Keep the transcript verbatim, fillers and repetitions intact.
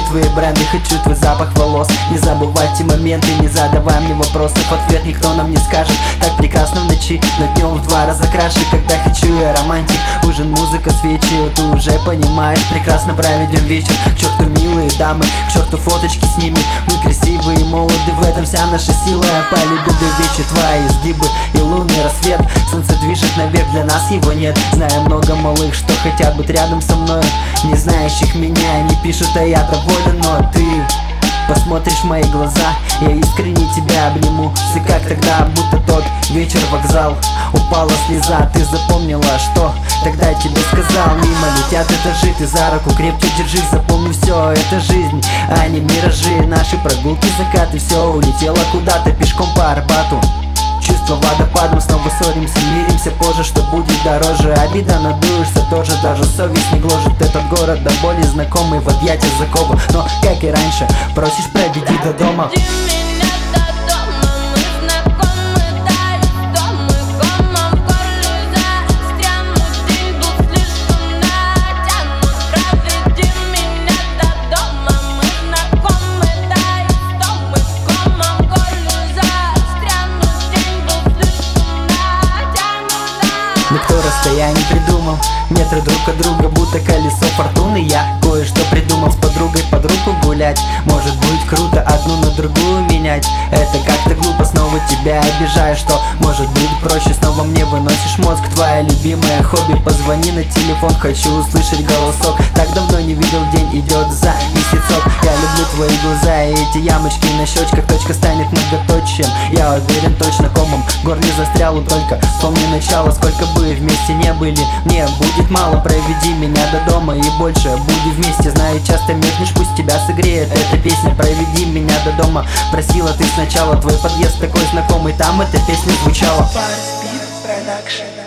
твои бренды, хочу твой запах волос. Не забывай те моменты, не задавай мне вопросов. Ответ никто нам не скажет. Так прекрасно в ночи, но днем в два раза краше. Когда хочу я романтик, ужин, музыка, свечи. Ты уже понимаешь, прекрасно проведем вечер. К черту милые дамы, к черту фоточки с ними. Мы красивые и молоды, в этом вся наша сила. Полюбим до вечер твои изгибы и лунный рассвет. Солнце движет наверх, для нас его нет. Знаю много малых, что хотят быть рядом со мной, не знающих меня, не пишут, а я доволен. Но ты посмотришь в мои глаза, я искренне тебя обниму. Все как тогда, будто тот вечер вокзал. Упала слеза, ты запомнила, что тогда тебе сказал. Мимо летят этажи, ты за руку крепче держись. Запомни, все это жизнь, а не миражи. Наши прогулки, закаты, все улетело куда-то пешком по Арбату. Чувства водопадом, снова ссоримся, миримся позже, что будет дороже. Обида, надуешься тоже, даже совесть не гложет. Этот город до боли знакомый, в объятия закован. Но, как и раньше, просишь, проведи до дома. Никто расстояний придумал, метры друг от друга, будто колесо фортуны. Я кое-что придумал, с подругой под руку гулять. Может быть круто одну на другую менять. Это как-то глупо, снова тебя обижаю. Что может быть проще, снова мне выносишь мозг. Твоя любимая хобби, позвони на телефон, хочу услышать голосок. Так давно не видел, день идет за месяцок. Я люблю твои глаза и эти ямочки на щечках. Точка станет многоточием, я уверен точно, комом в горле застрял. Только вспомни начало, сколько бы вместе не были, мне будет мало. Проведи меня до дома и больше будем вместе. Знаю, часто мерзнешь, пусть тебя согреет эта песня. Проведи меня до дома, просила ты сначала. Твой подъезд такой знакомый, там эта песня звучала. Парс Бит Продакшн.